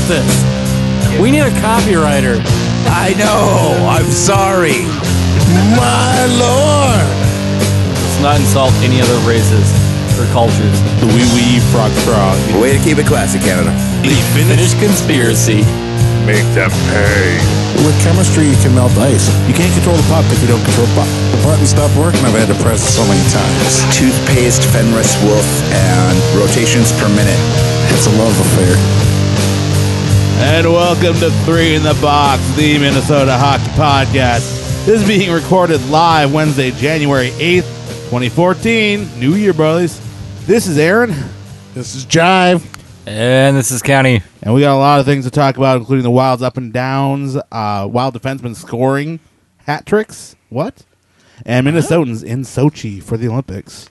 this? We need a copywriter. I know. I'm sorry. My lord. Let's not insult any other races or cultures. The wee frog. Way to keep it classy, Canada. The Finnish conspiracy. Make them pay. With chemistry, you can melt ice. You can't control the puck if you don't control the puck. The button stopped working. I've had to press it so many times. Toothpaste, Fenris Wolf, and rotations per minute. It's a love affair. And welcome to 3 in the Box, the Minnesota Hockey Podcast. This is being recorded live Wednesday, January 8th, 2014. New Year, brothers. This is Aaron. This is Jive. And this is County. And we got a lot of things to talk about, including the Wild's up and downs, Wild defensemen scoring hat tricks. What? And Minnesotans in Sochi for the Olympics.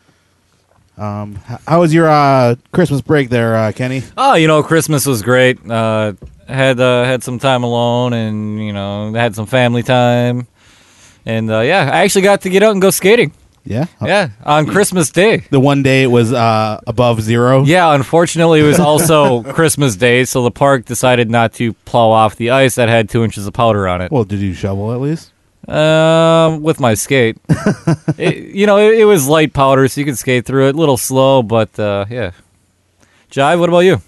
How was your Christmas break there, Kenny? Oh, Christmas was great. Had some time alone, and had some family time, and I actually got to get out and go skating. Yeah, Yeah, on Christmas Day. The one day it was above zero. Yeah, unfortunately, it was also Christmas Day, so the park decided not to plow off the ice that had 2 inches of powder on it. Well, did you shovel at least? With my skate. It was light powder, so you could skate through it. A little slow, but yeah. Jive, what about you?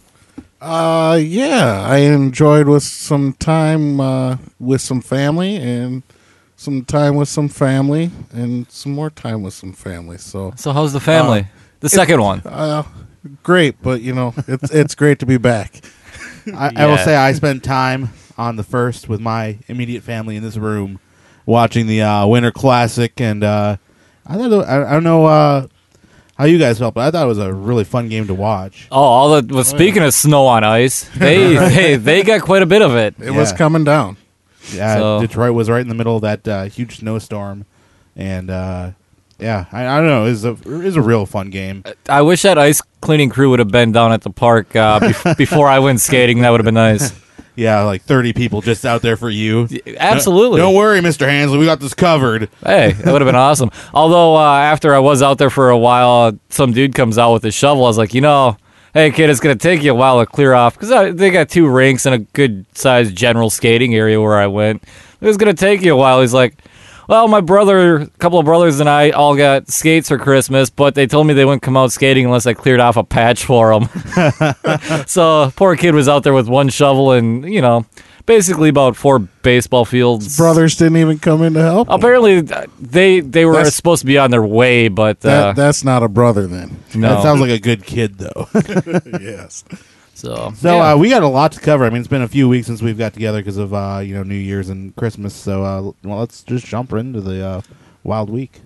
I enjoyed with some time with some family and some time with some family and some more time with some family. So how's the family? The second one. Great, but it's great to be back. I will say I spent time on the first with my immediate family in this room, watching the Winter Classic, and I thought I don't know how you guys felt, but I thought it was a really fun game to watch. Oh, speaking of snow on ice, they got quite a bit of it. It was coming down. Yeah, So- Detroit was right in the middle of that huge snowstorm, and I don't know, it was a real fun game. I wish that ice cleaning crew would have been down at the park before I went skating. That would have been nice. Yeah, like 30 people just out there for you. Absolutely. Don't worry, Mr. Hansley, we got this covered. Hey, that would have been awesome. Although, after I was out there for a while, some dude comes out with a shovel. I was like, hey, kid, it's going to take you a while to clear off. Because they got 2 rinks and a good-sized general skating area where I went. It was going to take you a while. He's like, well, a couple of brothers and I all got skates for Christmas, but they told me they wouldn't come out skating unless I cleared off a patch for them. So, poor kid was out there with one shovel and, basically about 4 baseball fields. Brothers didn't even come in to help. Apparently, they were supposed to be on their way, but That's not a brother then. no. That sounds like a good kid, though. Yes. So So we got a lot to cover. I mean, it's been a few weeks since we've got together because of New Year's and Christmas. So let's just jump into the Wild Week.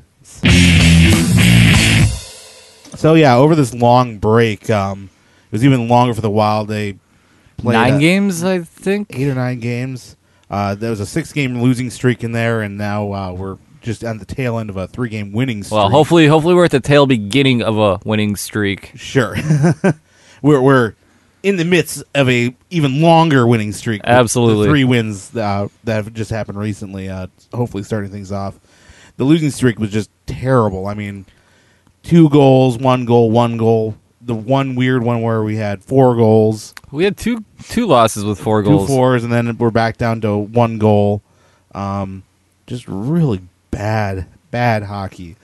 So over this long break, it was even longer for the Wild. They played 9 games, I think. 8 or 9 games. There was a 6-game losing streak in there, and now we're just on the tail end of a 3-game winning streak. Well, hopefully we're at the tail beginning of a winning streak. Sure. we're in the midst of a even longer winning streak. Absolutely. The 3 wins that have just happened recently, hopefully starting things off. The losing streak was just terrible. I mean, 2 goals, 1 goal, 1 goal. The one weird one where we had 4 goals. We had two losses with 4 2 goals. 4s, and then we're back down to 1 goal. Just really bad hockey.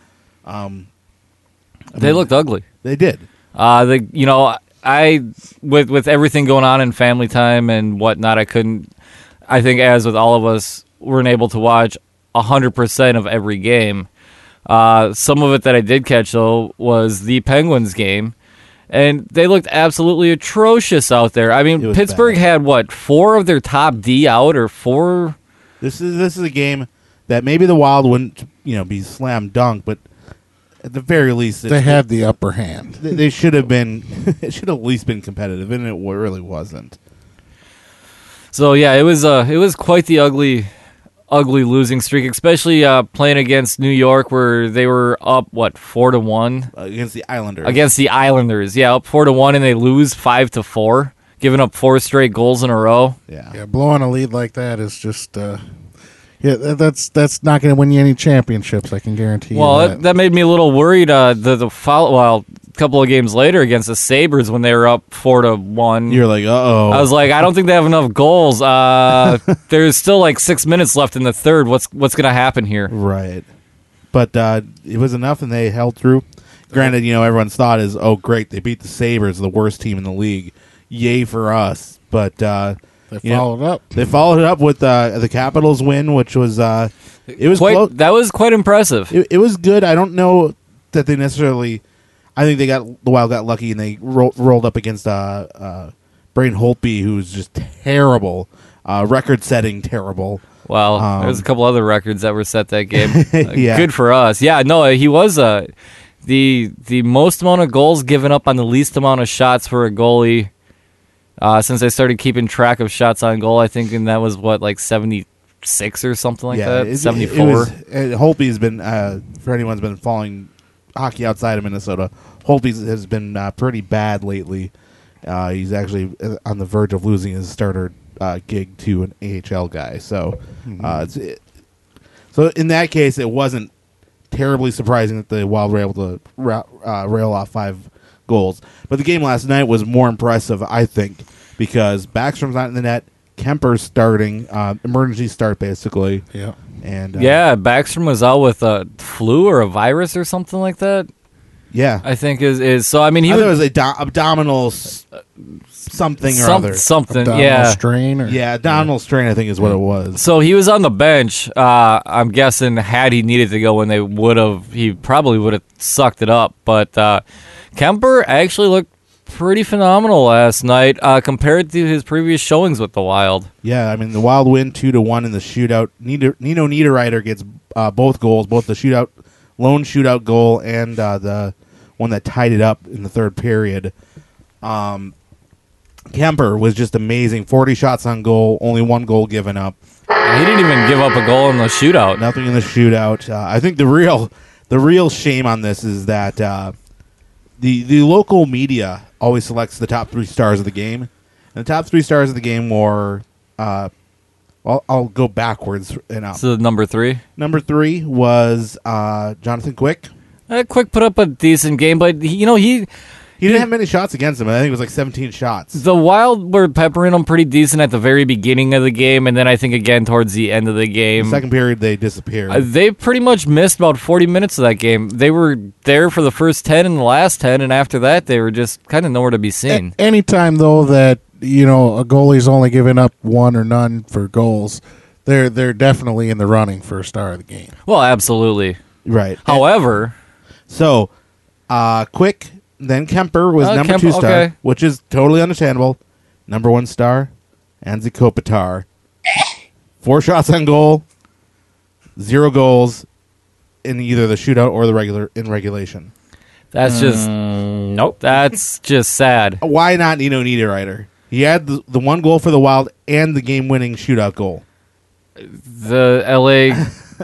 They looked ugly. They did. I with everything going on in family time and whatnot, I think as with all of us, weren't able to watch 100% of every game. Some of it that I did catch, though, was the Penguins game, and they looked absolutely atrocious out there. I mean, Pittsburgh bad. had, 4 of their top D out, or 4? This is a game that maybe the Wild wouldn't be slam dunk, but at the very least They had the upper hand. They should have been. It should have at least been competitive, and it really wasn't. So yeah, it was quite the ugly losing streak, especially playing against New York, where they were up 4-1 Against the Islanders. Against the Islanders, yeah, up 4-1, and they lose 5-4, giving up 4 straight goals in a row. Yeah, blowing a lead like that is just that's not going to win you any championships. I can guarantee you. Well, that made me a little worried. The couple of games later against the Sabres when they were up 4-1. You're like, uh-oh. I was like, I don't think they have enough goals. There's still like 6 minutes left in the third. What's going to happen here? Right. But it was enough, and they held through. Granted, everyone's thought is, oh, great, they beat the Sabres, the worst team in the league. Yay for us. But They followed up. They followed it up with the Capitals win, which was it was close. That was quite impressive. It was good. I don't know that they necessarily. I think the Wild got lucky and they rolled up against Braden Holtby, who's just terrible, record-setting terrible. Well, there's a couple other records that were set that game. Yeah. Good for us. Yeah, no, he was the most amount of goals given up on the least amount of shots for a goalie since I started keeping track of shots on goal. I think, and that was like 76 or something like that. 74. Holtby's been for anyone's been following hockey outside of Minnesota. Holtby has been pretty bad lately. He's actually on the verge of losing his starter gig to an AHL guy. So, so in that case, it wasn't terribly surprising that the Wild were able to rail off 5 goals. But the game last night was more impressive, I think, because Backstrom's not in the net. Kemper's starting, emergency start basically. Yeah. And Backstrom was out with a flu or a virus or something like that. Yeah, I think is so. I mean, I thought it was abdominal something or other. Something, Abdominal strain. Abdominal strain, I think is what it was. So he was on the bench. I'm guessing had he needed to go when he probably would have sucked it up. But Kemper actually looked pretty phenomenal last night compared to his previous showings with the Wild. Yeah, I mean the Wild win 2-1 in the shootout. Nino Niederreiter gets both goals, both the lone shootout goal and the one that tied it up in the third period. Kemper was just amazing. 40 shots on goal, only 1 goal given up. He didn't even give up a goal in the shootout. Nothing in the shootout. I think the real shame on this is that the local media always selects the top 3 stars of the game. And the top 3 stars of the game were, I'll go backwards and up. So number 3? Number 3 was Jonathan Quick. Quick put up a decent game, but he didn't have many shots against him. I think it was like 17 shots. The Wild were peppering him pretty decent at the very beginning of the game, and then I think again towards the end of the game. The second period, they disappeared. They pretty much missed about 40 minutes of that game. They were there for the first 10 and the last 10, and after that, they were just kind of nowhere to be seen. Anytime, though, that a goalie's only giving up 1 or none for goals, they're definitely in the running for a star of the game. Well, absolutely. Right. However... So, Quick, then Kemper was number 2 star, okay. which is totally understandable. Number 1 star, Anze Kopitar. 4 shots on goal, 0 goals in either the shootout or in regulation. That's just... Nope. That's just sad. Why not Nino Niederreiter? He had the 1 goal for the Wild and the game-winning shootout goal. The L.A...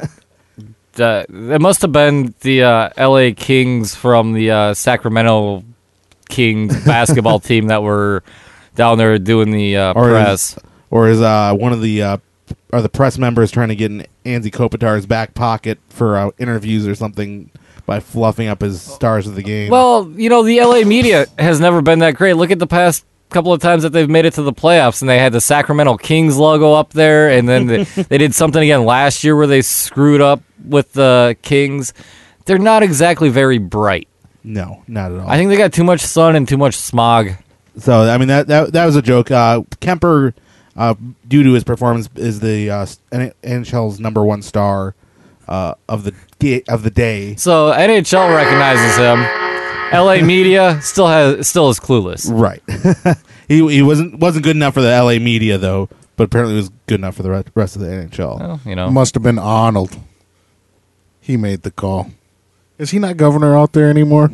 it must have been the L.A. Kings from the Sacramento Kings basketball team that were down there doing the press. Or is one of the press members trying to get in Anze Kopitar's back pocket for interviews or something by fluffing up his stars of the game? Well, the L.A. media has never been that great. Look at the past couple of times that they've made it to the playoffs, and they had the Sacramento Kings logo up there, and then they did something again last year where they screwed up with the Kings. They're not exactly very bright. No, not at all. I think they got too much sun and too much smog. So, I mean, that was a joke. Kemper, due to his performance, is the NHL's number 1 star of the day. So NHL recognizes him. LA media still is clueless. Right. he wasn't good enough for the LA media though, but apparently was good enough for the rest of the NHL. Well, Must have been Arnold. He made the call. Is he not governor out there anymore?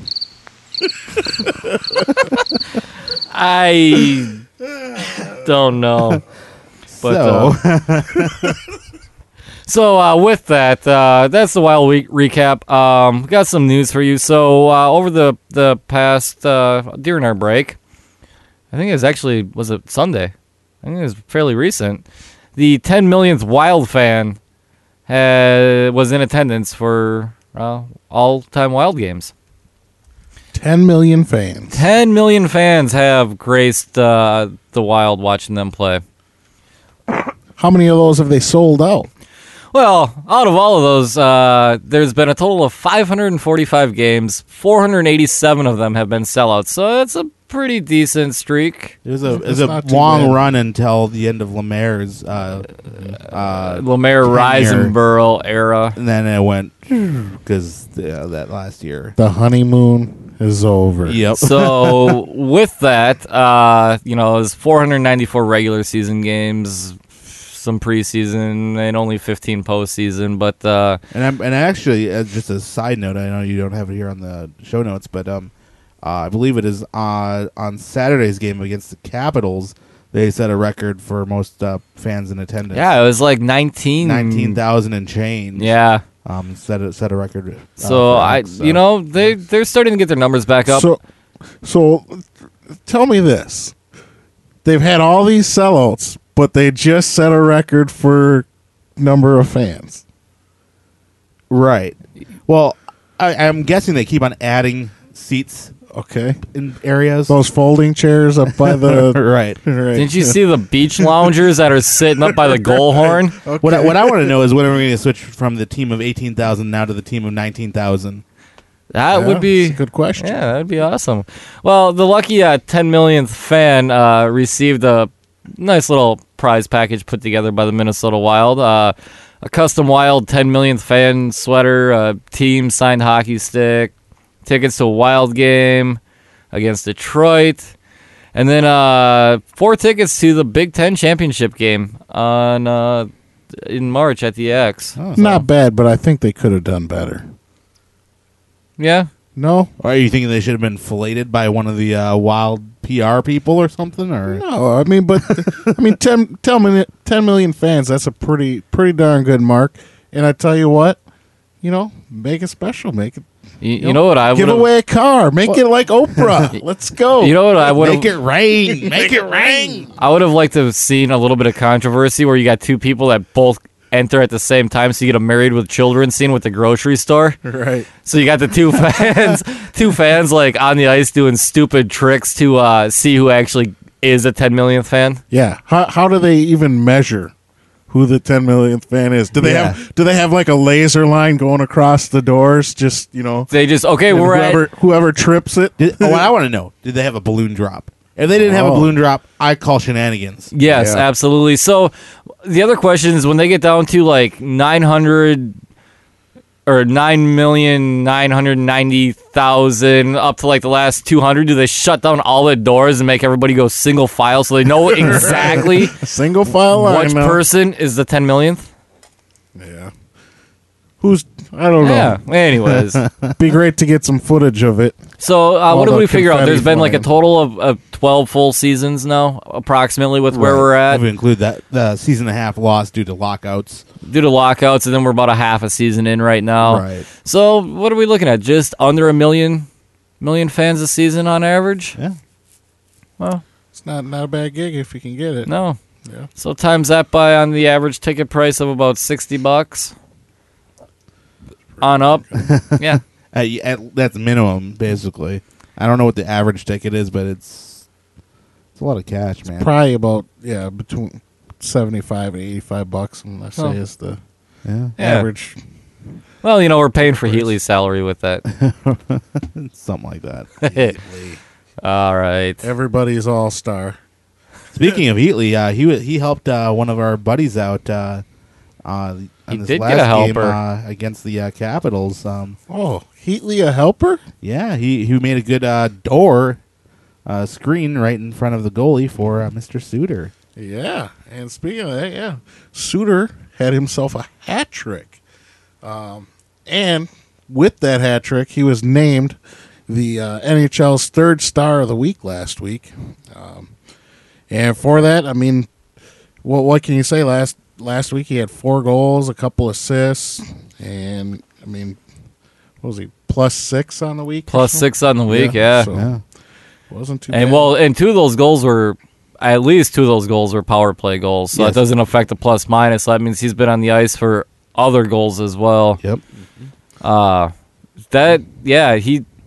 I don't know. But So with that, that's the Wild Week recap. We got some news for you. So over the past during our break, I think was it Sunday? I think it was fairly recent. The 10 millionth Wild fan was in attendance for all-time Wild games. 10 million fans. 10 million fans have graced the Wild watching them play. How many of those have they sold out? Well, out of all of those, there's been a total of 545 games. 487 of them have been sellouts, so that's a pretty decent streak. It was a not too long bad. run until the end of Lemaire's, Lemaire Risenborough era. and then it went because that last year. The honeymoon is over. Yep. So with that, it was 494 regular season games, some preseason, and only 15 postseason. But And actually, just a side note, I know you don't have it here on the show notes, but I believe it is on Saturday's game against the Capitals. They set a record for most fans in attendance. yeah, it was like 19,000 and change. Yeah. Set a record. So for X, they're starting to get their numbers back up. So tell me this. They've had all these sellouts, but they just set a record for number of fans. right. Well, I'm guessing they keep on adding seats Okay. in areas. Those folding chairs up by the right. right. Didn't you see the beach loungers that are sitting up by the goal horn? What I want to know is when are we going to switch from the team of 18,000 now to the team of 19,000? That would be That's a good question. Yeah, that'd be awesome. Well, the lucky 10 millionth fan received a nice little prize package put together by the Minnesota Wild. A custom Wild 10 millionth fan sweater, a team signed hockey stick, tickets to a Wild game against Detroit, and then 4 tickets to the Big Ten championship game on in March at the X. Oh, Not bad, but I think they could have done better. Yeah. No? Are you thinking they should have been filleted by one of the Wild PR people or something? Or No, I mean, but 10 million fans, that's a pretty darn good mark. And I tell you what, make it special. Make it. You know what I would Give away a car. Make it like Oprah. Let's go. You know what I would make it rain, make it rain. I would have liked to have seen a little bit of controversy where you got 2 people that both enter at the same time, so you get a married with children scene with the grocery store. Right. So you got the 2 fans like on the ice doing stupid tricks to see who actually is a 10 millionth fan. Yeah. How do they even measure who the 10 millionth fan is? Do they have like a laser line going across the doors? Just They just we're whoever trips it. What I want to know, did they have a balloon drop? If they didn't have a balloon drop, I call shenanigans. Yes, Yeah. absolutely. So the other question is when they get down to like 900 or 9,990,000 up to like the last 200, do they shut down all the doors and make everybody go single file so they know exactly Single file line. which now. person is the 10 millionth? Yeah. Who's I don't know. Yeah. Anyways, Be great to get some footage of it. so what did the we figure out? confetti There's been like a flying. total of 12 full seasons now, approximately, with where we're at If we include that season and a half lost due to lockouts. due to lockouts, and then we're about a half a season in right now. Right. So what are we looking at? Just under a million fans a season on average? Yeah. Well, It's not a bad gig if you can get it. no. Yeah. So times that by on the average ticket price of about $60 on up. Yeah. That's minimum, basically. I don't know what the average ticket is, but it's a lot of cash, man. Probably about between $75 and $85. And I say Oh. is the Yeah. Yeah. average. Well, we're paying for Heatley's salary with that. Something like that. All right. Everybody's all star. Speaking of Heatley, he helped one of our buddies out on He this did last get a game helper. against the Capitals. Oh, Heatley a helper? Yeah, he made a good door screen right in front of the goalie for Mr. Suter. Yeah. And speaking of that, Suter had himself a hat trick. And with that hat trick, he was named the NHL's third star of the week last week. And for that, I mean, what can you say? Last week he had 4 goals, a couple assists, and I mean, what was he, +6 on the week? or Plus something? 6 on the week, yeah. So Yeah. wasn't too And bad. well, and 2 of those goals were at least 2 of those goals were power play goals, so Yes. that doesn't affect the plus minus. So that means he's been on the ice for other goals as well. Yep. He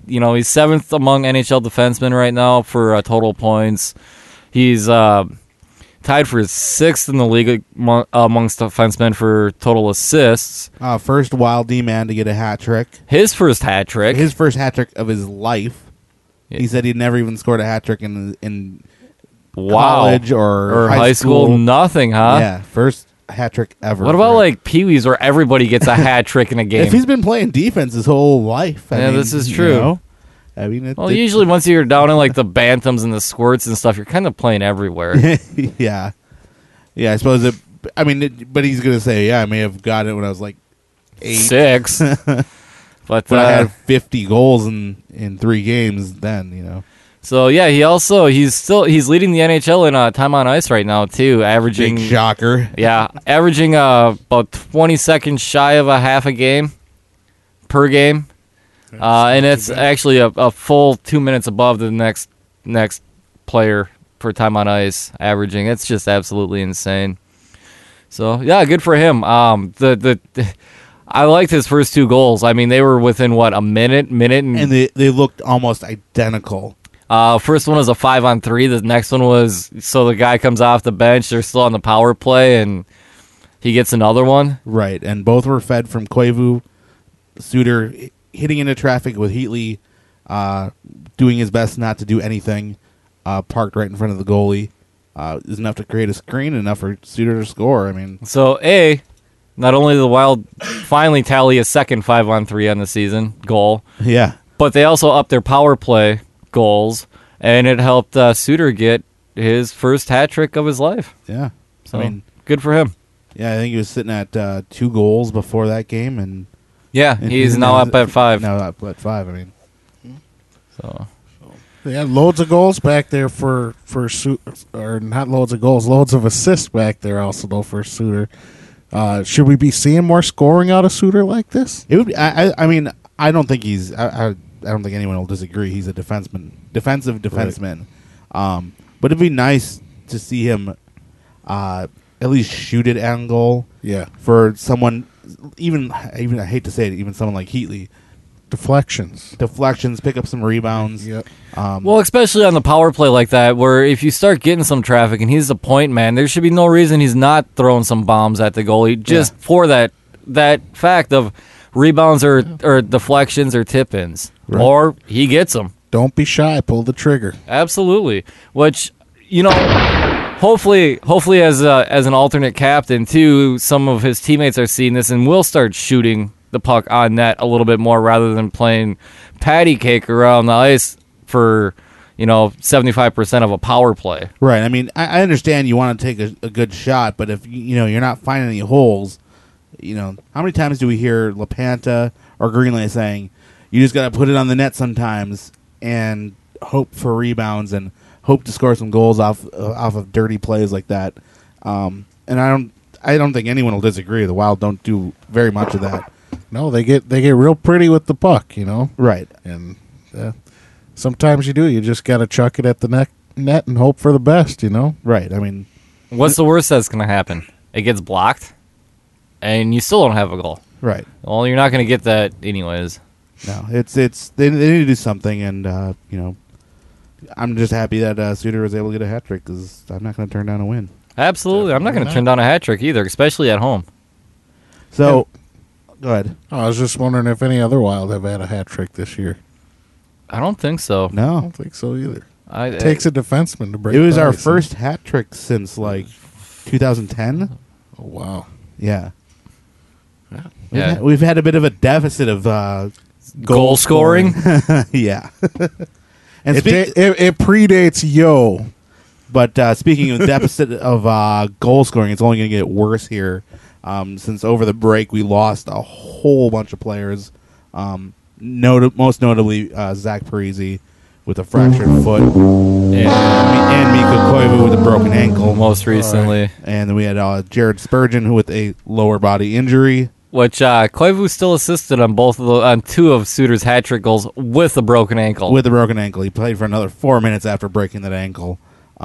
he's seventh among NHL defensemen right now for total points. He's tied for sixth in the league amongst defensemen for total assists. First Wild D man to get a hat trick. His first hat trick. His first hat trick of his life. He said he'd never even scored a hat trick in college or high school. Nothing, huh? Yeah, first hat trick ever. What about like Pee Wee's where everybody gets a hat trick in a game? If he's been playing defense his whole life, I mean, this is true. I mean, usually once you're down in like the bantams and the squirts and stuff, you're kind of playing everywhere. yeah. I suppose it. I mean, but he's gonna say, I may have got it when I was like 8, 6, but I had 50 goals in 3 games. Then So yeah, he's leading the NHL in time on ice right now too, averaging big shocker. Yeah, averaging about 20 seconds shy of a half a game per game, and it's actually a full 2 minutes above the next player for time on ice averaging. It's just absolutely insane. So yeah, good for him. I liked his first 2 goals. I mean, they were within a minute, and they looked almost identical. First one was a 5-on-3. The next one was the guy comes off the bench. They're still on the power play, and he gets another one. Right, and both were fed from Koivu. Suter hitting into traffic with Heatley, doing his best not to do anything. Parked right in front of the goalie. Is enough to create a screen, enough for Suter to score. I mean, so not only did the Wild finally tally a second 5-on-3 on the season goal, yeah, but they also upped their power play goals, and it helped Suter get his first hat trick of his life. Yeah, so I mean, good for him. Yeah, I think he was sitting at 2 goals before that game, and he's now up at 5. Now up at 5. I mean, so. They had loads of goals back there for or not loads of goals, loads of assists back there also though for Suter. Should we be seeing more scoring out of Suter like this? It would be, I mean, I don't think he's. I don't think anyone will disagree. He's a defensive defenseman. Right. But it'd be nice to see him at least shoot it on goal. Yeah, for someone, even I hate to say it, even someone like Heatley. Deflections, pick up some rebounds. Yep. Well, especially on the power play like that, where if you start getting some traffic and he's the point man, there should be no reason he's not throwing some bombs at the goalie just for that fact of rebounds or deflections or tip-ins. Right. Or he gets them. Don't be shy. Pull the trigger. Absolutely. Which, hopefully as an alternate captain, too, some of his teammates are seeing this and will start shooting the puck on net a little bit more rather than playing patty cake around the ice for 75% of a power play. Right. I mean, I understand you want to take a good shot, but if you're not finding any holes, how many times do we hear LaPanta or Greenlay saying you just got to put it on the net sometimes and hope for rebounds and hope to score some goals off of dirty plays like that. And I don't think anyone will disagree. The Wild don't do very much of that. No, they get real pretty with the puck, Right. And sometimes you do. You just got to chuck it at the net and hope for the best, Right. I mean, what's the worst that's going to happen? It gets blocked, and you still don't have a goal. Right. Well, you're not going to get that anyways. No, it's they need to do something, and I'm just happy that Suter was able to get a hat trick because I'm not going to turn down a win. Absolutely, I'm not going to turn down a hat trick either, especially at home. So. Go ahead. I was just wondering if any other Wild have had a hat trick this year. I don't think so. No. I don't think so either. It takes a defenseman to break. It was our first hat trick since 2010. Oh wow! Yeah. Yeah. We've had a bit of a deficit of goal scoring. Yeah. And it predates Yo. But speaking of deficit of goal scoring, it's only going to get worse here. Since over the break we lost a whole bunch of players, most notably Zach Parise with a fractured foot, and Mikko Koivu with a broken ankle. Most recently, and then we had Jared Spurgeon with a lower body injury. Which Koivu still assisted on 2 of Suter's hat trick goals with a broken ankle. With a broken ankle, he played for another 4 minutes after breaking that ankle.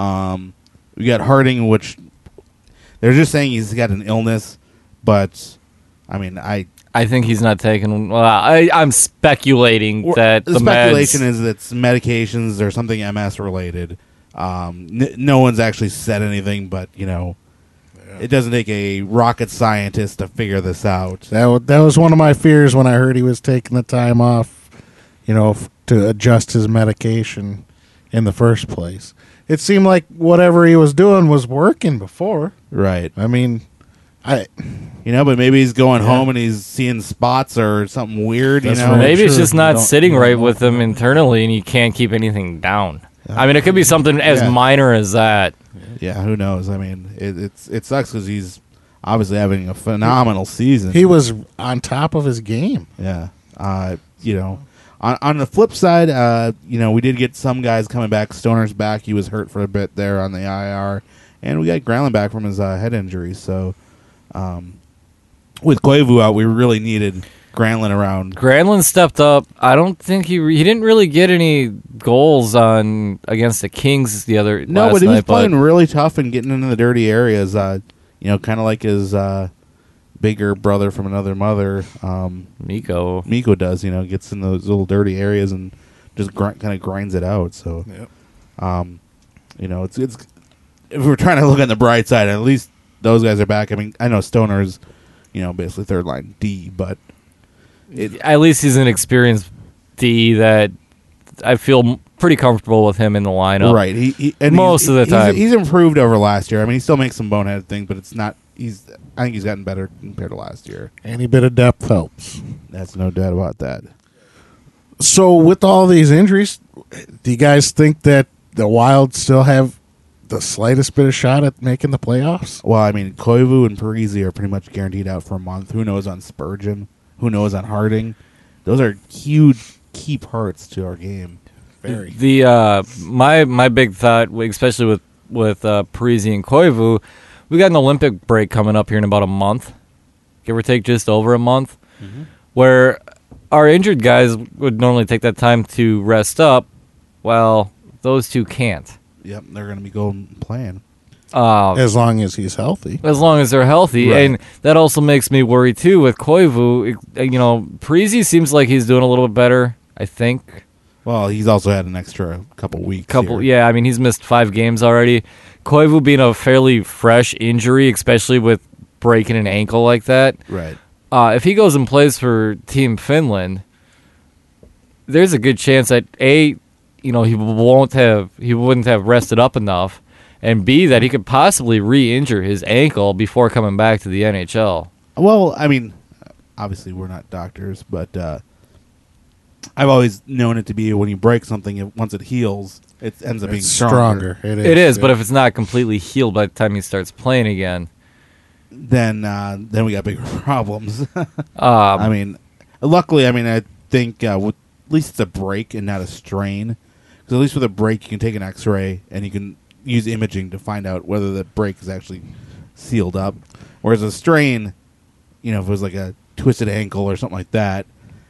We got Harding, which they're just saying he's got an illness. But I mean, I I think he's not taking. Well, I'm speculating that the the speculation meds, is it's medications or something MS related. No one's actually said anything, but it doesn't take a rocket scientist to figure this out. That was one of my fears when I heard he was taking the time off, to adjust his medication in the first place. It seemed like whatever he was doing was working before. Right. I mean, but maybe he's going home and he's seeing spots or something weird. That's right. maybe it's Sure, just you not don't- sitting you right don't with know. him internally, and he can't keep anything down. I mean, it could be something as Yeah. minor as that. Yeah, who knows? I mean, it sucks because he's obviously having a phenomenal season. he was on top of his game. Yeah. On the flip side, we did get some guys coming back. Stoner's back. He was hurt for a bit there on the IR. And we got Granlund back from his head injury. So with Koivu out, we really needed Granlund around. Granlund stepped up. I don't think he didn't really get any goals against the Kings the other No, last but he was night, playing really tough and getting into the dirty areas. Kind of like his bigger brother from another mother, Miko. Miko does. Gets in those little dirty areas and just kind of grinds it out. So, it's if we're trying to look on the bright side, at least those guys are back. I mean, I know Stoner's, basically third line D, but At least he's an experienced D that I feel pretty comfortable with him in the lineup. right. Most of the time. he's improved over last year. I mean, he still makes some boneheaded things, but it's not. I think he's gotten better compared to last year. Any bit of depth helps. That's no doubt about that. So with all these injuries, do you guys think that the Wild still have the slightest bit of shot at making the playoffs? Well, I mean, Koivu and Parisi are pretty much guaranteed out for a month. Who knows on Spurgeon? Who knows on Harding? Those are huge key parts to our game. Very. The my big thought, especially with Parisi and Koivu, we got an Olympic break coming up here in about a month, give or take just over a month, where our injured guys would normally take that time to rest up. Well, those two can't. Yep, they're going to be going playing. As long as he's healthy. As long as they're healthy, Right. and that also makes me worry too with Koivu. Parisi seems like he's doing a little bit better. I think. Well, he's also had an extra couple weeks. here. Yeah. I mean, he's missed 5 games already. Koivu being a fairly fresh injury, especially with breaking an ankle like that. Right. If he goes and plays for Team Finland, there's a good chance that he wouldn't have rested up enough, and B, that he could possibly re-injure his ankle before coming back to the NHL. Well, I mean, obviously we're not doctors, but I've always known it to be when you break something, once it heals, it ends up being It's stronger. It is, but if it's not completely healed by the time he starts playing again, Then we got bigger problems. I mean, luckily, I think at least it's a break and not a strain. Because at least with a break, you can take an X-ray and you can use imaging to find out whether the break is actually sealed up. Whereas a strain, if it was like a twisted ankle or something like that,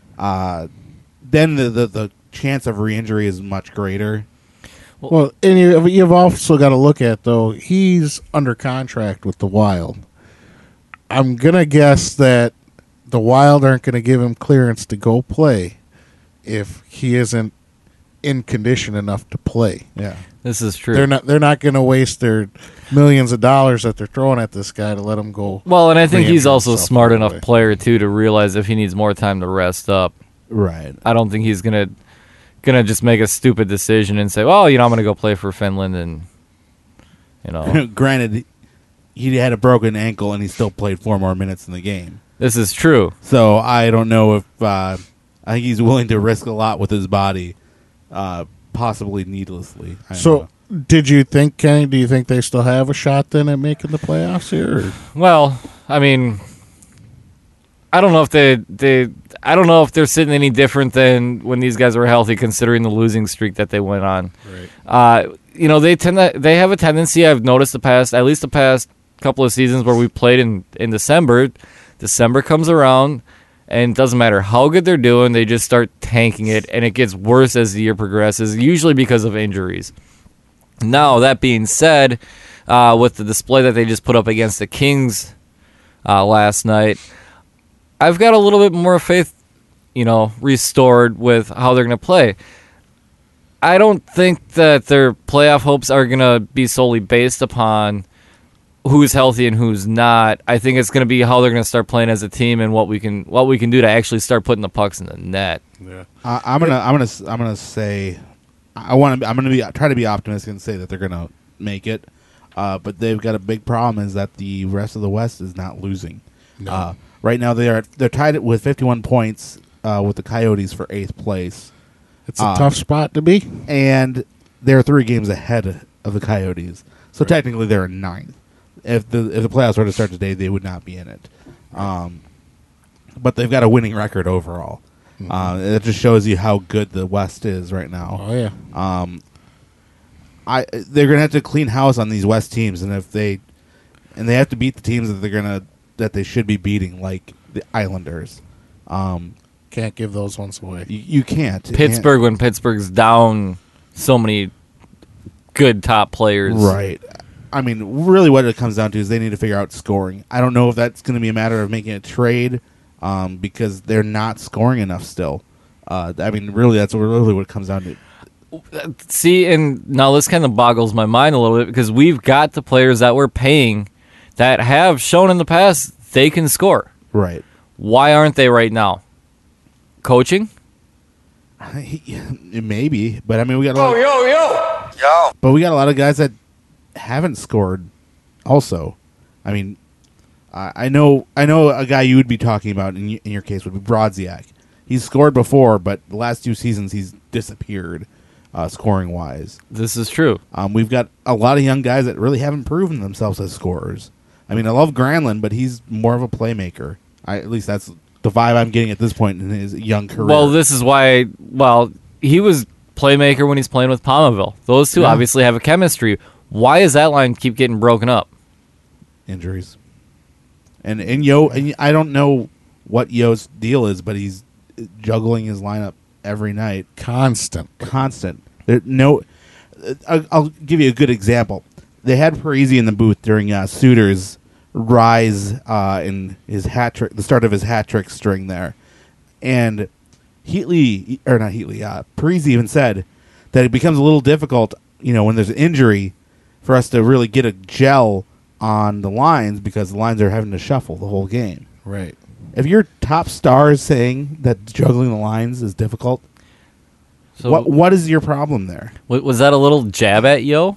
then the chance of re-injury is much greater. Well, and you've also got to look at, though, he's under contract with the Wild. I'm going to guess that the Wild aren't going to give him clearance to go play if he isn't in condition enough to play. Yeah. this is true. They're not going to waste their millions of dollars that they're throwing at this guy to let him go. Well, and I think he's re-injure also a himself smart right enough away. player too to realize if he needs more time to rest up. Right. I don't think he's gonna just make a stupid decision and say, "Well, I'm gonna go play for Finland," and Granted, he had a broken ankle and he still played 4 more minutes in the game. this is true. So I don't know if I think he's willing to risk a lot with his body, possibly needlessly. I don't know. Did you think, Kenny? Do you think they still have a shot then at making the playoffs here? Or? Well, I mean, I don't know if I don't know if they're sitting any different than when these guys were healthy, considering the losing streak that they went on. Right. They have a tendency. I've noticed the past couple of seasons where we played in December. December comes around, and it doesn't matter how good they're doing, they just start tanking it, and it gets worse as the year progresses, usually because of injuries. Now, that being said, with the display that they just put up against the Kings last night, I've got a little bit more faith, restored with how they're going to play. I don't think that their playoff hopes are going to be solely based upon who's healthy and who's not. I think it's going to be how they're going to start playing as a team and what we can do to actually start putting the pucks in the net. Yeah. I'm gonna say I'm gonna try to be optimistic and say that they're gonna make it, but they've got a big problem is that the rest of the West is not losing. No. Right now they're tied with 51 points with the Coyotes for 8th place. It's a tough spot to be. And they're 3 games ahead of the Coyotes. So technically they're in 9th. If the playoffs were to start today, they would not be in it. But they've got a winning record overall. It just shows you how good the West is right now. Oh yeah. They're going to have to clean house on these West teams, and they have to beat the teams that they should be beating, like the Islanders. Can't give those ones away. You can't. Pittsburgh, when Pittsburgh's down so many good top players. Right. I mean, really what it comes down to is they need to figure out scoring. I don't know if that's going to be a matter of making a trade because they're not scoring enough still. I mean, really, that's really what it comes down to. See, and now this kind of boggles my mind a little bit because we've got the players that we're paying that have shown in the past they can score. Right. Why aren't they right now? Coaching? Maybe, but I mean, we got but we got a lot of guys that haven't scored. Also, I mean, I know a guy you would be talking about in your case would be Brodziak. He's scored before, but the last 2 seasons he's disappeared, scoring wise. This is true. We've got a lot of young guys that really haven't proven themselves as scorers. I mean, I love Granlund, but he's more of a playmaker. At least that's the vibe I'm getting at this point in his young career. Well, this is why. Well, he was playmaker when he's playing with Palmaville. Those two obviously have a chemistry. Why does that line keep getting broken up? Injuries. And Yo, and I don't know what Yo's deal is, but he's juggling his lineup every night. Constant. I'll give you a good example. They had Parisi in the booth during Suter's rise in his hat trick, the start of his hat trick string there, and Parisi even said that it becomes a little difficult, when there's an injury, for us to really get a gel on the lines because the lines are having to shuffle the whole game. Right. If your top star is saying that juggling the lines is difficult, So what is your problem there? Was that a little jab at Yo?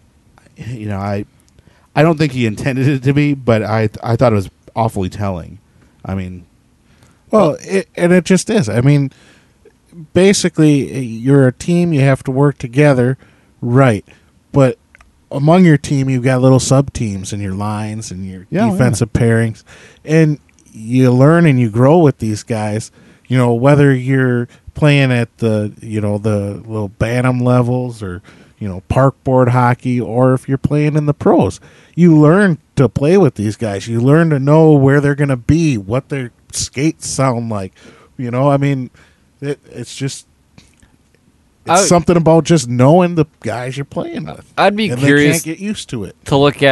I don't think he intended it to be, but I thought it was awfully telling. I mean, well, it just is. I mean, basically, you're a team. You have to work together, right? But among your team, you've got little sub teams and your lines and your defensive pairings, and you learn and you grow with these guys. Whether you're playing at the the little bantam levels or park board hockey, or if you're playing in the pros, you learn to play with these guys. You learn to know where they're going to be, what their skates sound like. I mean, it's just something about just knowing the guys you're playing with. I'd be and curious they can't get used to it.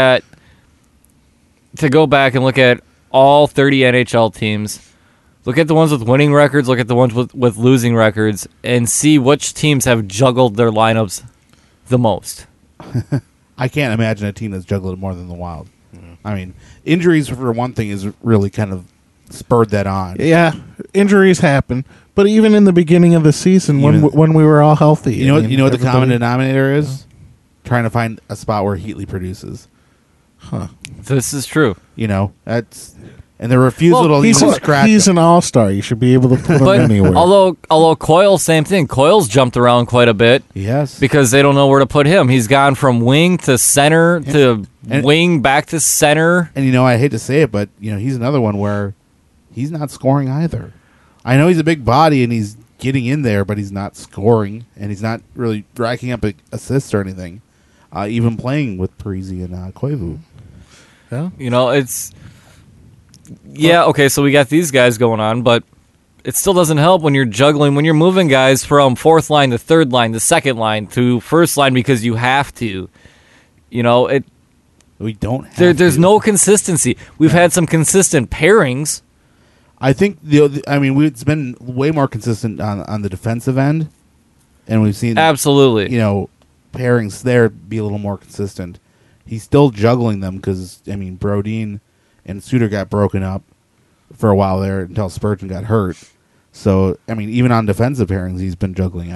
To go back and look at all 30 NHL teams. Look at the ones with winning records, look at the ones with losing records, and see which teams have juggled their lineups the most. I can't imagine a team that's juggled it more than the Wild. I mean, injuries, for one thing, is really kind of spurred that on. Yeah, injuries happen, but even in the beginning of the season, when we were all healthy, you know what the common denominator is? Trying to find a spot where Heatley produces. This is true. That's and the refusal to even scratch. He's an all-star. You should be able to put him anywhere. Although Coyle, same thing. Coyle's jumped around quite a bit. Yes, because they don't know where to put him. He's gone from wing to center to wing back to center. And I hate to say it, but he's another one where he's not scoring either. I know he's a big body and he's getting in there, but he's not scoring and he's not really racking up assists or anything. Even playing with Parisi and Koivu. Yeah. It's. Yeah, okay, so we got these guys going on, but it still doesn't help when you're juggling, when you're moving guys from fourth line to third line to second line to first line because you have to. We don't have there's no consistency. We've had some consistent pairings. I think it's been way more consistent on the defensive end, and we've seen Absolutely. Pairings there be a little more consistent. He's still juggling them because Brodeen and Suter got broken up for a while there until Spurgeon got hurt. So even on defensive pairings, he's been juggling.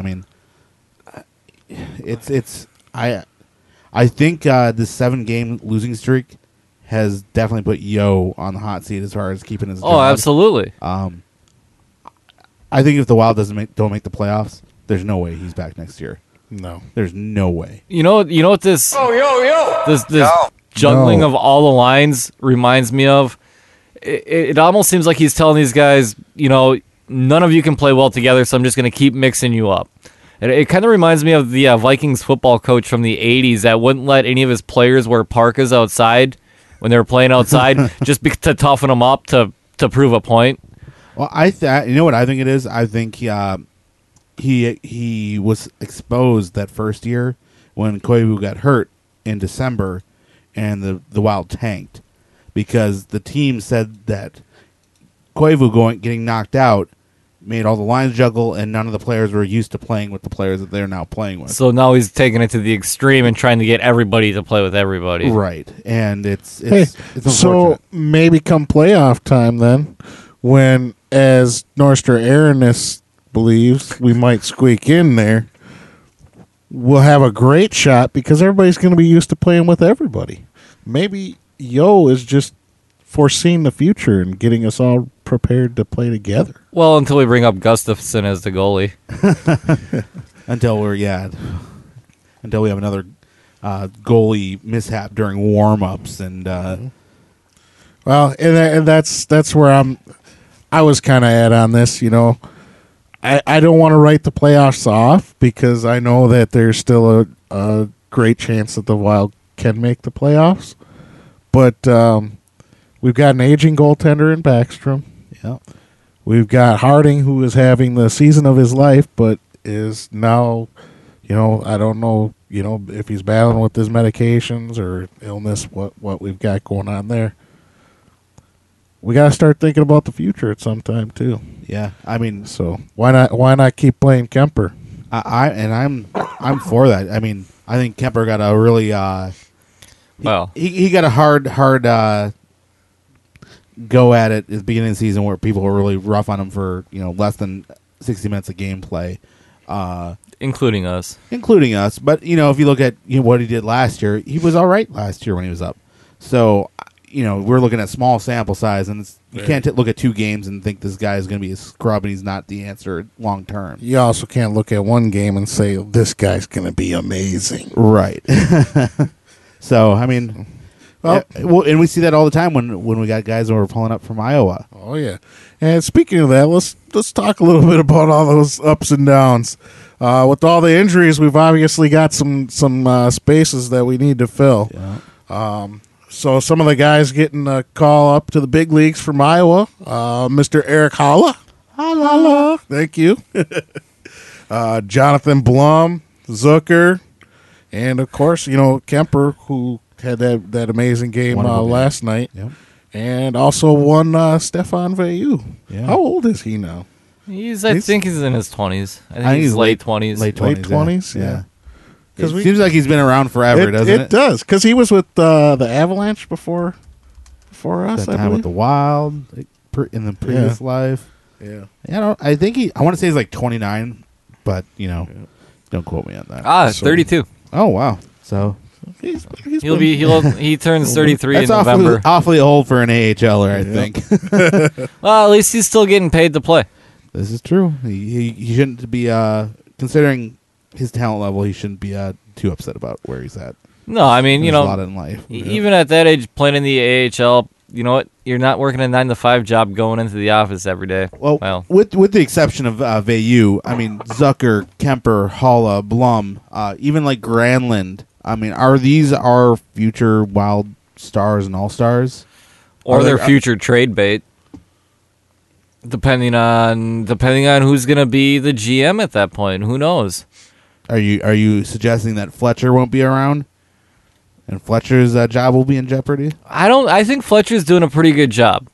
I think this 7-game losing streak has definitely put Yo on the hot seat as far as keeping his job. Oh, absolutely. I think if the Wild don't make the playoffs, there's no way he's back next year. No. There's no way. You know what this this juggling of all the lines reminds me of? It almost seems like he's telling these guys, none of you can play well together, so I'm just going to keep mixing you up. It kind of reminds me of the Vikings football coach from the 80s that wouldn't let any of his players wear parkas outside when they were playing outside just to toughen them up to prove a point. Well, you know what I think it is? I think he was exposed that first year when Koivu got hurt in December and the Wild tanked because the team said that Koivu getting knocked out made all the lines juggle and none of the players were used to playing with the players that they're now playing with. So now he's taking it to the extreme and trying to get everybody to play with everybody. Right. And it's so maybe come playoff time then, when, as Norster Aranis believes, we might squeak in there, we'll have a great shot because everybody's going to be used to playing with everybody. Maybe Yo is just foreseeing the future and getting us all prepared to play together. Well, until we bring up Gustafsson as the goalie. until we have another goalie mishap during warm-ups and well, and that's where I was kind of at on this, I don't want to write the playoffs off because I know that there's still a great chance that the Wild can make the playoffs. But we've got an aging goaltender in Backstrom. Yeah. We've got Harding, who is having the season of his life, but is now, I don't know, if he's battling with his medications or illness, what we've got going on there. We got to start thinking about the future at some time too. Yeah, so why not keep playing Kemper? I'm for that. I think Kemper got a really he got a hard go at it at the beginning of the season where people were really rough on him for less than 60 minutes of gameplay, including us. But if you look at what he did last year, he was all right last year when he was up. So. We're looking at small sample size, and you can't look at 2 games and think this guy is going to be a scrub and he's not the answer long term. You also can't look at one game and say, this guy's going to be amazing. Right. So, and we see that all the time when we got guys who are pulling up from Iowa. Oh, yeah. And speaking of that, let's talk a little bit about all those ups and downs. With all the injuries, we've obviously got some spaces that we need to fill. Yeah. So some of the guys getting a call up to the big leagues from Iowa, Mr. Eric Holla. Holla. Thank you. Jonathan Blum, Zucker, and, of course, Kemper, who had that amazing game last night. Yep. And also one Stefan Veilleux. Yeah. How old is he now? I think he's in his 20s. I think he's late 20s. Late 20s, yeah. It seems like he's been around forever, doesn't it? It does, because he was with the Avalanche before us. That time with the Wild in the previous life. Yeah. I think I want to say he's like 29, but don't quote me on that. 32. Oh wow! So he turns 33 in that's November. awfully old for an AHLer, I think. Well, at least he's still getting paid to play. This is true. He shouldn't be considering his talent level. He shouldn't be too upset about where he's at. No, a lot in life. Even at that age, playing in the AHL, you know what? You're not working a 9-to-5 job going into the office every day. Well, with the exception of Veilleux, Zucker, Kemper, Holla, Blum, even like Granlund. Are these our future Wild stars and all-stars? Or their future trade bait? Depending on who's going to be the GM at that point. Who knows? Are you suggesting that Fletcher won't be around, and Fletcher's job will be in jeopardy? I think Fletcher's doing a pretty good job.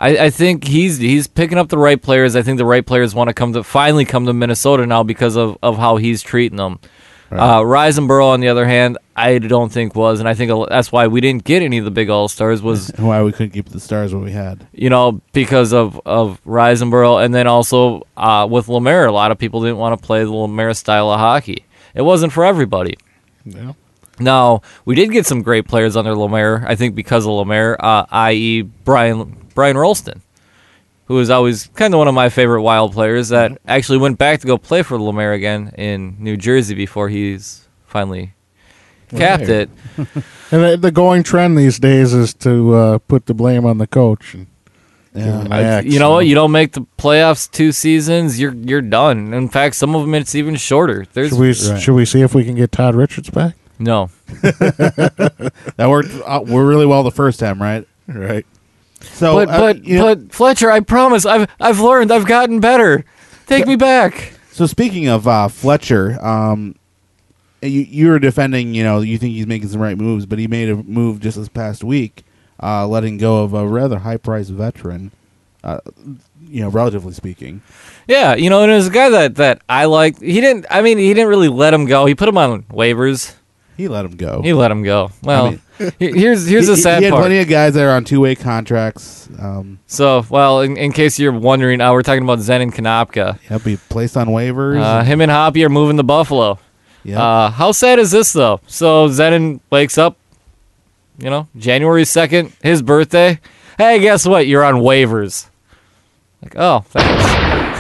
I think he's picking up the right players. I think the right players want to finally come to Minnesota now because of how he's treating them. Risenborough, on the other hand, I don't think was, and I think that's why we didn't get any of the big All-Stars was why we couldn't keep the stars what we had. Because of Risenborough, and then also with Lemaire, a lot of people didn't want to play the Lemaire style of hockey. It wasn't for everybody. Yeah. Now, we did get some great players under Lemaire, I think because of Lemaire, i.e. Brian Rolston, who is always kind of one of my favorite Wild players that actually went back to go play for Lemaire again in New Jersey before he's finally capped it. And the going trend these days is to put the blame on the coach. And give him an axe, you know what? You don't make the playoffs 2 seasons, you're done. In fact, some of them it's even shorter. Should we see if we can get Todd Richards back? No. That worked really well the first time, right? Right. So, but Fletcher, I promise, I've learned, I've gotten better. Take me back. So speaking of Fletcher, you were defending, you think he's making some right moves, but he made a move just this past week, letting go of a rather high-priced veteran, relatively speaking. Yeah, and it was a guy that I liked. He didn't really let him go. He put him on waivers. He let him go. Well, here's the sad part. He had plenty of guys that are on 2-way contracts. In case you're wondering, we're talking about Zenon Konopka. He'll be placed on waivers. Him and Hoppy are moving to Buffalo. Yeah. How sad is this, though? So Zenon wakes up, January 2nd, his birthday. Hey, guess what? You're on waivers. Like, oh, thanks.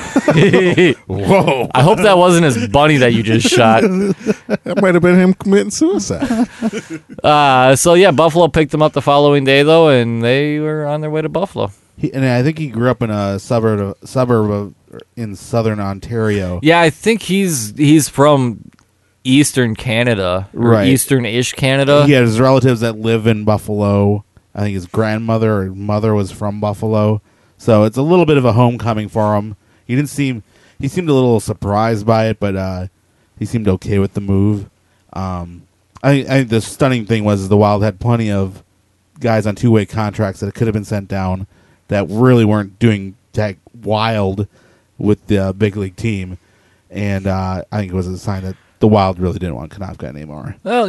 Whoa. I hope that wasn't his bunny that you just shot. That might have been him committing suicide. Buffalo picked him up the following day, though, and they were on their way to Buffalo. And I think he grew up in a suburb in southern Ontario. Yeah, I think he's from Eastern Canada, or right. Eastern-ish Canada. He has relatives that live in Buffalo. I think his grandmother or mother was from Buffalo. So it's a little bit of a homecoming for him. He seemed a little surprised by it, but he seemed okay with the move. I think the stunning thing was the Wild had plenty of guys on 2-way contracts that could have been sent down that really weren't doing that wild with the big league team. And I think it was a sign that the Wild really didn't want Konopka anymore. Well,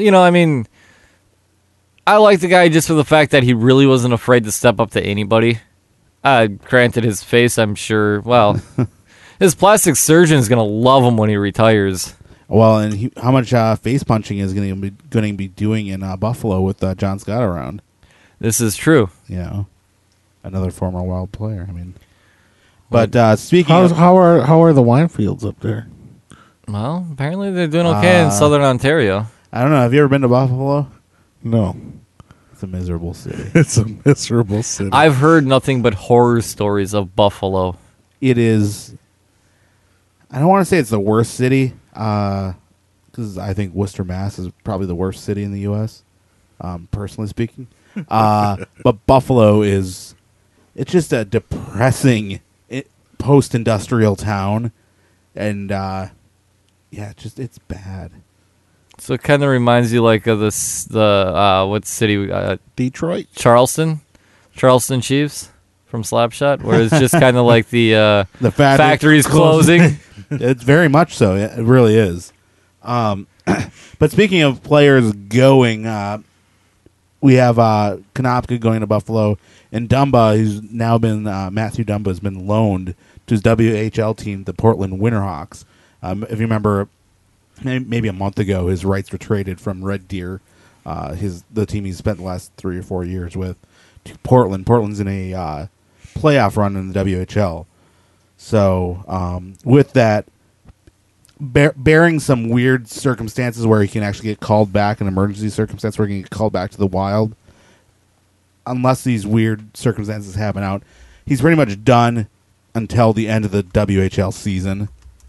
I like the guy just for the fact that he really wasn't afraid to step up to anybody. Granted, his face, I'm sure, his plastic surgeon is going to love him when he retires. Well, and how much face punching is going to be doing in Buffalo with John Scott around? This is true. Another former Wild player. But speaking how are the wine fields up there? Well, apparently they're doing okay in southern Ontario. I don't know. Have you ever been to Buffalo? No. It's a miserable city. It's a miserable city. I've heard nothing but horror stories of Buffalo. It is. I don't want to say it's the worst city, because I think Worcester, Mass. is probably the worst city in the U.S., personally speaking. But Buffalo is. It's just a depressing post-industrial town, and it's bad. So it kind of reminds you like of what city? Detroit? Charleston Chiefs from Slapshot, where it's just kind of like the factory's closing. It's very much so. It really is. But speaking of players going, we have Konopka going to Buffalo, and Dumba, who's now been Matthew Dumba, has been loaned to his WHL team, the Portland Winterhawks. If you remember, maybe a month ago, his rights were traded from Red Deer, the team he's spent the last 3 or 4 years with, to Portland. Portland's in a playoff run in the WHL. So with that, bearing some weird circumstances where he can actually get called back, an emergency circumstance where he can get called back to the Wild, unless these weird circumstances happen out, he's pretty much done until the end of the WHL season.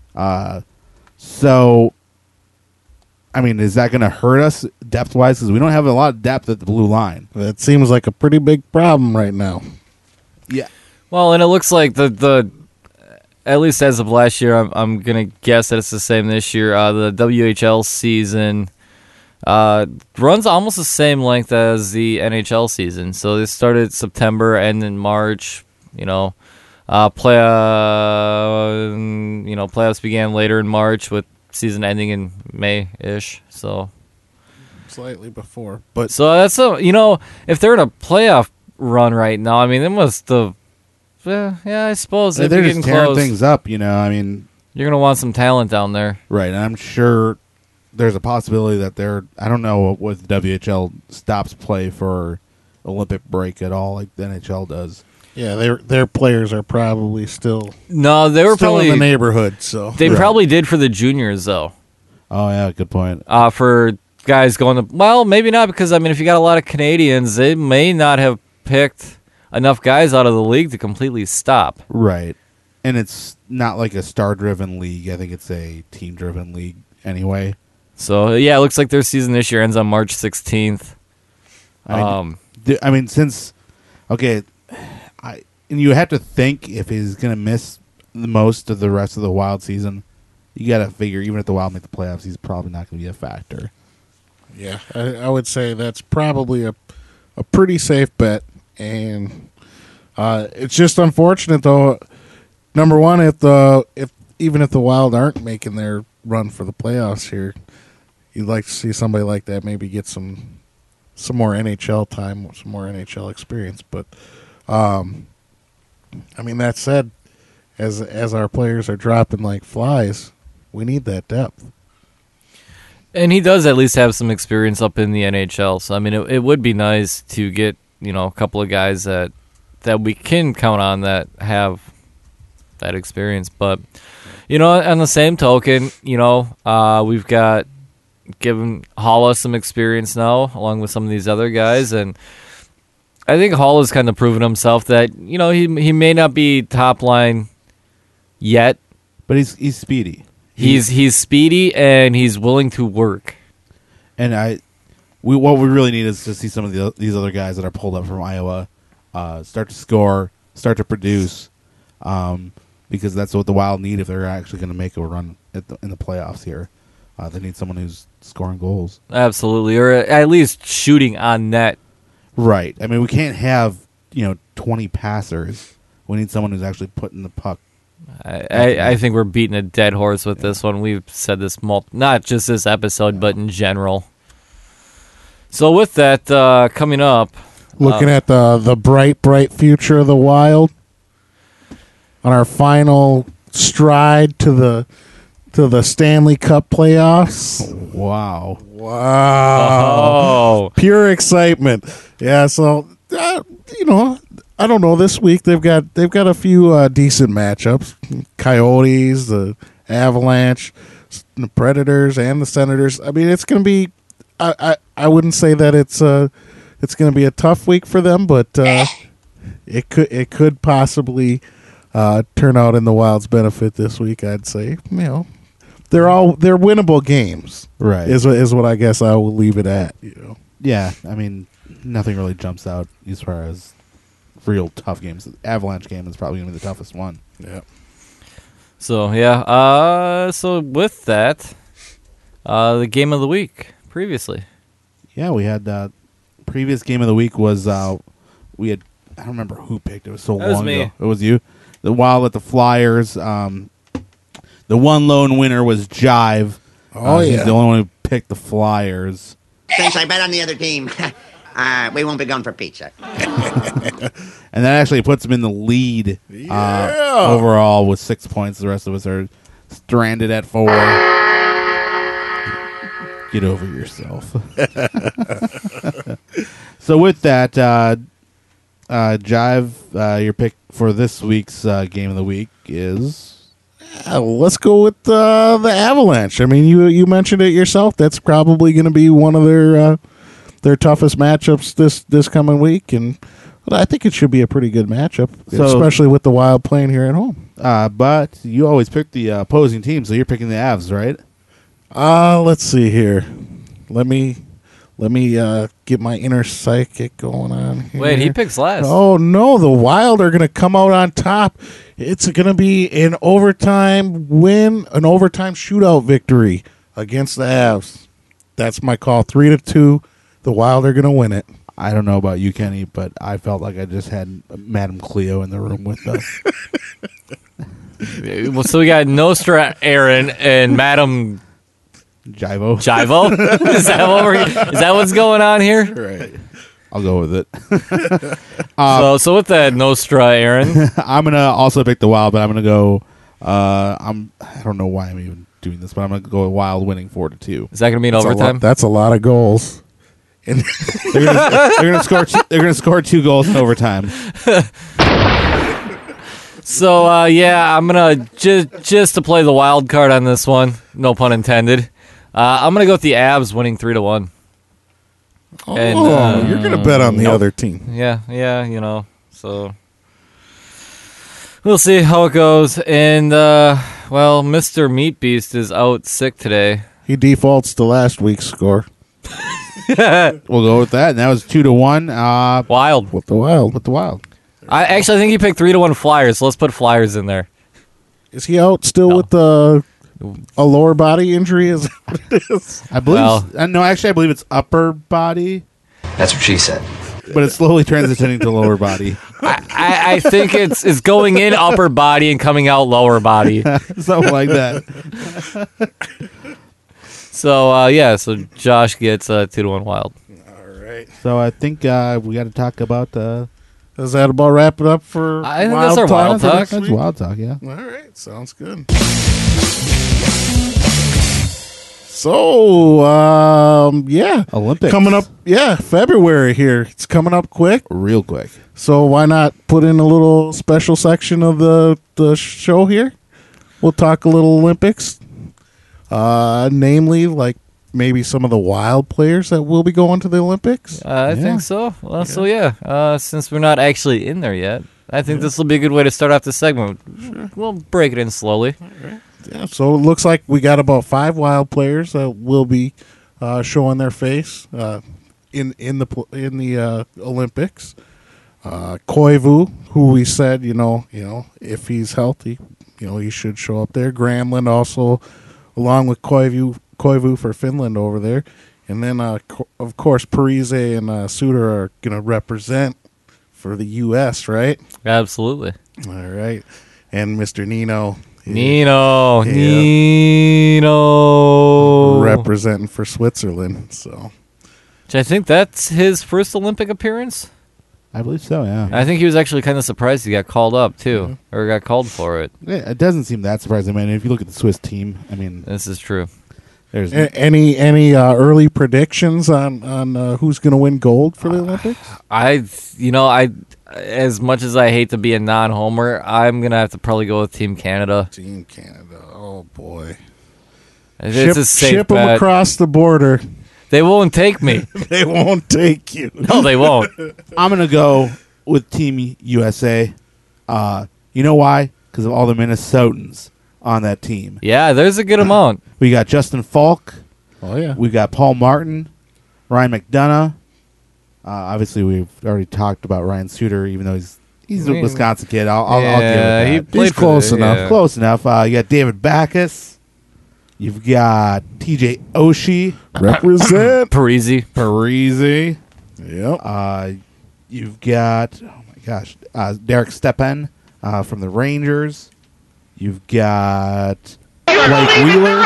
So, is that going to hurt us depth-wise? Because we don't have a lot of depth at the blue line. That seems like a pretty big problem right now. Yeah. Well, and it looks like the at least as of last year, I'm going to guess that it's the same this year. The WHL season runs almost the same length as the NHL season. So they started September, and in March, Playoffs began later in March with season ending in May-ish. So Slightly before, but that's if they're in a playoff run right now, I mean, they must have. I suppose they're they're just getting tearing close. things up. I mean, You're gonna want some talent down there. right? And I'm sure there's a possibility that I don't know what the WHL stops play for Olympic break at all, like the NHL does. yeah, their players are probably still No, they were still probably in the neighborhood. So they probably did for the juniors though. Oh yeah, good point. For guys going to maybe not, because I mean, if you got a lot of Canadians, they may not have picked enough guys out of the league to completely stop. Right. And it's not like a star-driven league. I think it's a team-driven league anyway. So yeah, it looks like their season this year ends on March 16th. And you have to think if he's going to miss the most of the rest of the Wild season, you got to figure even if the Wild make the playoffs, he's probably not going to be a factor. yeah, I would say that's probably a pretty safe bet, and it's just unfortunate though. Number one, if the Wild aren't making their run for the playoffs here, you'd like to see somebody like that maybe get some more NHL time, some more NHL experience. But I mean, that said, as our players are dropping like flies, we need that depth. And he does at least have some experience up in the NHL. So I mean, it would be nice to get a couple of guys that we can count on that have that experience. But on the same token, we've got given Haula some experience now, along with some of these other guys, and I think Hall has kind of proven himself that he may not be top line yet, but he's speedy. He's speedy and he's willing to work. And what we really need is to see some of these other guys that are pulled up from Iowa start to score, start to produce, because that's what the Wild need if they're actually going to make a run in the playoffs here. They need someone who's scoring goals. Absolutely, or at least shooting on net. Right. I mean, we can't have 20 passers. We need someone who's actually putting the puck. I think we're beating a dead horse with this one. We've said this not just this episode, but in general. So with that coming up, looking at the bright future of the Wild on our final stride to the Stanley Cup playoffs. Wow. Oh. Pure excitement. Yeah, so I don't know, this week they've got a few decent matchups. Coyotes, the Avalanche, the Predators, and the Senators. I mean, it's going to be I wouldn't say that it's going to be a tough week for them, but it could possibly turn out in the Wild's benefit this week, I'd say. They're winnable games. Right. Is what I guess I will leave it at, Yeah, I mean, nothing really jumps out as far as real tough games. The Avalanche game is probably going to be the toughest one. Yeah. So yeah. So with that, the game of the week previously. Yeah, we had previous game of the week was we had, I don't remember who picked it. It was so That was long me. ago. It was you. The Wild at the Flyers. The one lone winner was Jive. Oh, He's yeah. the only one who picked the Flyers. Since I bet on the other team, we won't be going for pizza. And that actually puts him in the lead overall with 6 points. The rest of us are stranded at 4. Get over yourself. So with that, Jive, your pick for this week's game of the week is... let's go with the Avalanche. I mean, you mentioned it yourself. That's probably going to be one of their toughest matchups this coming week, and I think it should be a pretty good matchup, especially with the Wild playing here at home. But you always pick the opposing team, so you're picking the Avs, right? Let's see here. Let me get my inner psychic going on here. Wait, he picks last. Oh, no, the Wild are going to come out on top. It's going to be an overtime win, an overtime shootout victory against the Avs. That's my call, 3-2. The Wild are going to win it. I don't know about you, Kenny, but I felt like I just had Madame Cleo in the room with us. Well, so we got Nostra Aaron and Madam Jivo. Jivo. Is that what's going on here? Right. I'll go with it. So with that Nostra Aaron, I'm gonna also pick the Wild, but I'm gonna go. I don't know why I'm even doing this, but I'm gonna go with Wild winning 4-2. is that going to mean overtime? That's a lot of goals. And They're gonna score. They're gonna score 2 goals in overtime. So I'm gonna just to play the wild card on this one. No pun intended. I'm gonna go with the Abs winning 3-1. And, you're gonna bet on the other team. Yeah, so we'll see how it goes. And Mr. Meat Beast is out sick today. He defaults to last week's score We'll go with that. And that was 2-1. Wild. with the Wild. With the Wild. I think he picked 3-1 Flyers. So let's put Flyers in there. Is he out still with a lower body injury? Is that what it is? I believe. Well- No, actually, I believe it's upper body, That's what she said. but it's slowly transitioning to lower body. I think it's going in upper body and coming out lower body. Something like that. So so Josh gets 2-1 Wild. All right. So I think we got to talk about. Does that about wrap it up for? I think that's our Wild Talk. That's Wild Talk, yeah. All right, sounds good. So, Olympics. coming up. Yeah, February here. It's coming up quick. Real quick. So why not put in a little special section of the show here? We'll talk a little Olympics, namely like maybe some of the Wild players that will be going to the Olympics. I think so. Well, so since we're not actually in there yet, I think this will be a good way to start off the segment. Sure. We'll break it in slowly. Yeah, so it looks like we got about 5 Wild players that will be showing their face in the Olympics. Koivu, who we said, if he's healthy, he should show up there. Gramlin also, along with Koivu for Finland over there. And then, of course, Parise and Suter are going to represent for the U.S., right? Absolutely. All right. And Mr. Nino. Nino. Representing for Switzerland. So, Which I think that's his first Olympic appearance. I believe so, yeah. I think he was actually kind of surprised he got called up, too. Or got called for it. Yeah, it doesn't seem that surprising. I mean, if you look at the Swiss team, I mean, This is true. there's any early predictions on who's going to win gold for the Olympics? I as much as I hate to be a non-homer, I'm going to have to probably go with Team Canada. Team Canada. Oh boy! It's a safe ship them bet. across the border. They won't take me. They won't take you. No, they won't. I'm going to go with Team USA. You know why? Because of all the Minnesotans on that team. Yeah, there's a good amount. We got Justin Falk. Oh yeah. We got Paul Martin, Ryan McDonough. Obviously, we've already talked about Ryan Suter, even though he's a Wisconsin kid. I'll give it he that. played He's for close the- enough. yeah. Close enough. You got David Backus. You've got TJ Oshie. Represent. Parisi. Parise. Yep. You've got, oh my gosh, Derek Stepan from the Rangers. You've got Blake Wheeler.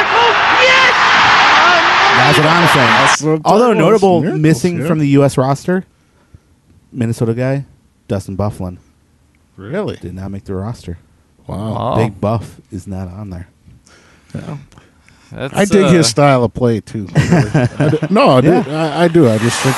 That's what I'm saying. That's what I'm Although talking about. notable Miracles, missing yeah. from the U.S. roster, Minnesota guy, Dustin Bufflin, Really? did not make the roster. Wow. Oh, Big Buff is not on there. that's, I dig his style of play too. I do. I just think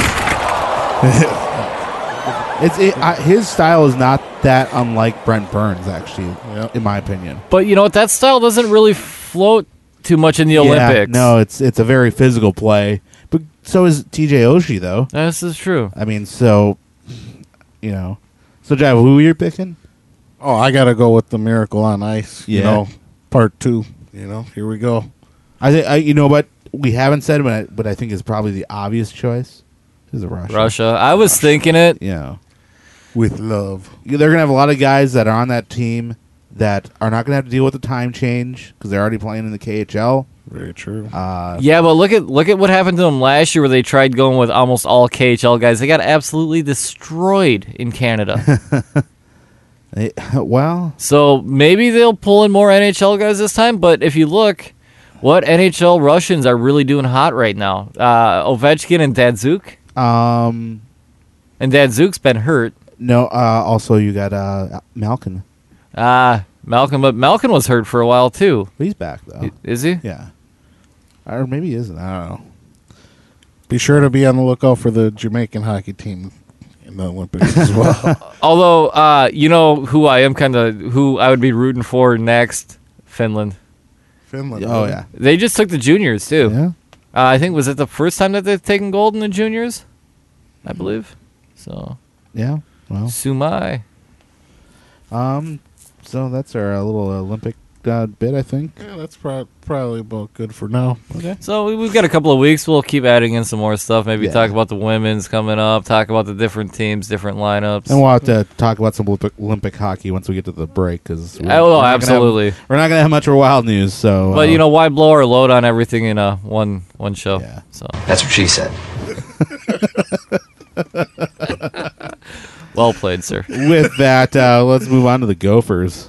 that His style is not that unlike Brent Burns, actually, Yep. in my opinion. But you know what? That style doesn't really float too much in the Olympics. No, it's a very physical play. But so is TJ Oshie, though. This is true. I mean, so, So, Jive, who are you picking? I got to go with the Miracle on Ice. Yeah. Part 2. Here we go. I think, you know what? We haven't said, but I think is probably the obvious choice. Is Russia. I was thinking it. Yeah. With love. They're going to have a lot of guys that are on that team that are not going to have to deal with the time change because they're already playing in the KHL. Very true. Yeah, but look at what happened to them last year, where they tried going with almost all KHL guys. They got absolutely destroyed in Canada. Well, So maybe they'll pull in more NHL guys this time. But if you look, what NHL Russians are really doing hot right now? Ovechkin and Datsuk. And Datsuk's been hurt. no. Also, you got Malkin. Malcolm, but Malcolm was hurt for a while too. He's back though. Is he? Yeah, or maybe he isn't. I don't know. Be sure to be on the lookout for the Jamaican hockey team in the Olympics as well. Although, you know who I would be rooting for next? Finland. Finland. Oh yeah, They just took the juniors too. yeah. I think was it the first time that they've taken gold in the juniors? I believe. So Yeah. Well, Sumai. so that's our little Olympic bit, I think. Yeah, that's probably about good for now. Okay. So we've got a couple of weeks. We'll keep adding in some more stuff. Maybe Yeah. talk about the women's coming up. Talk about the different teams, different lineups. And we'll have to talk about some Olympic hockey once we get to the break, because Absolutely. we're not gonna have much for wild news. So, But you know, why blow our load on everything in one show? Yeah. So That's what she said. well played, sir. with that, let's move on to the Gophers.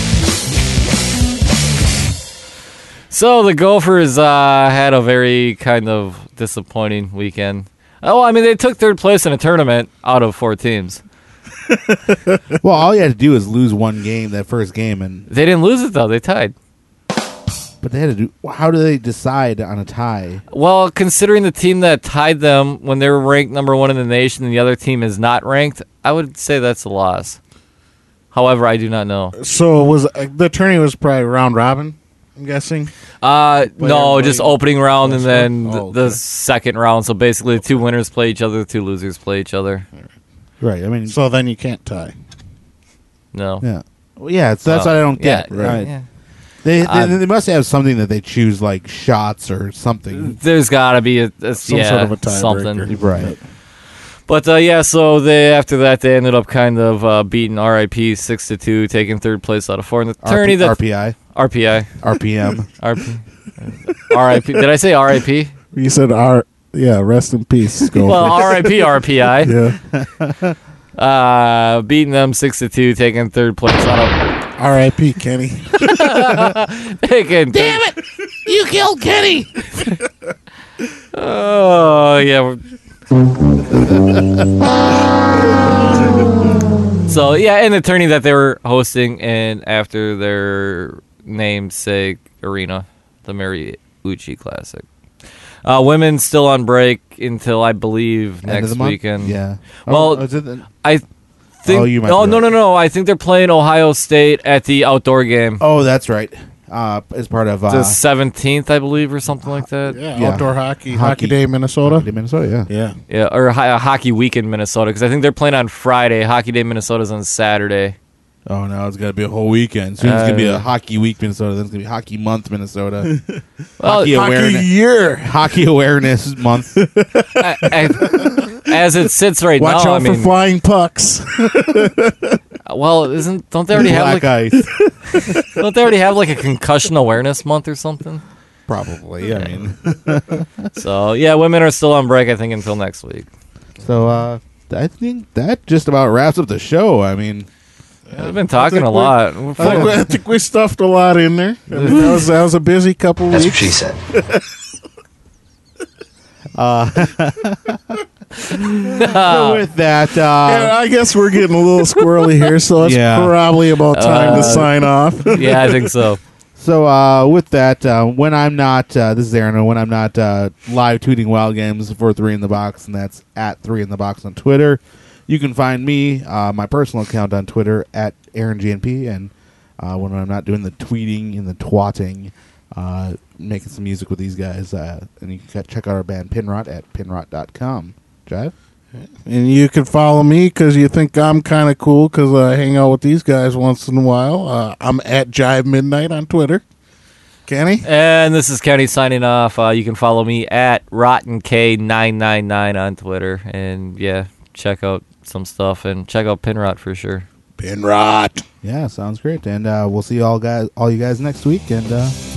So the Gophers had a very kind of disappointing weekend. Oh, I mean, they took third place in a tournament out of 4 teams. Well, all you had to do is lose one game, that first game, and They didn't lose it though; they tied. but they had to do. How do they decide on a tie? Well, considering the team that tied them when they were ranked number 1 in the nation, and the other team is not ranked, I would say that's a loss. However, I do not know. So was the tourney was probably round robin, I'm guessing. No, everybody- just opening round and That's then right. Oh, the okay. second round. So basically, the 2 winners play each other, the 2 losers play each other. Right. I mean, So then you can't tie. No. yeah, well, yeah. That's what I don't get. Yeah, Right. yeah. They must have something that they choose, like shots or something. There's got to be Some sort of a tiebreaker. something. Right. But yeah, so after that they ended up kind of beating RIP 6-2, taking third place out of 4 in the tourney. That RPI, RPI, RPM. RIP. Did I say RIP? You said rest in peace. Go. Well, RIP RPI. Yeah. Beating them 6-2, taking third place out of R.I.P. Kenny. taking. Damn it! You killed Kenny. Oh yeah. So yeah, in the tourney that they were hosting, and after their namesake arena, the Mariucci Classic. Women's still on break until I believe End of next the month? weekend. Yeah. Well, is it the- I think. Oh, you might Oh be no right. no! I think they're playing Ohio State at the outdoor game. oh, that's right. As part of The 17th, I believe, or something like that. Yeah, outdoor hockey day, Minnesota. Minnesota. Yeah. Yeah. Yeah, or Hockey Week in Minnesota, because I think they're playing on Friday. Hockey Day Minnesota's on Saturday. Oh no, it's gonna be a whole weekend. Soon it's gonna be a hockey week Minnesota. Then it's gonna be hockey month Minnesota. Well, hockey awareness. year. Hockey awareness month. as it sits right Watch now, out for flying pucks. well, don't they already have Black like ice. don't they already have like a concussion awareness month or something? Probably. I mean. So yeah, women are still on break, I think, until next week. So I think that just about wraps up the show. I mean, We've been talking think a we- lot. I think we stuffed a lot in there. I mean, that was a busy couple That's what weeks. she said. with that, Yeah, I guess we're getting a little squirrely here, so it's Yeah. probably about time to sign off. Yeah, I think so. so with that, when I'm not, this is Aaron, when I'm not live tweeting Wild Games for 3 in the Box, and that's at 3 in the Box on Twitter. You can find me, my personal account on Twitter at AaronGNP, and when I'm not doing the tweeting and the twatting, making some music with these guys, and you can check out our band Pinrot at pinrot.com. Jive? And you can follow me because you think I'm kind of cool because I hang out with these guys once in a while. I'm at Jive Midnight on Twitter. Kenny? And this is Kenny signing off. You can follow me at RottenK999 on Twitter, and yeah, check out some stuff and check out Pinrot for sure. Pinrot. Yeah, sounds great. And we'll see all you guys next week. And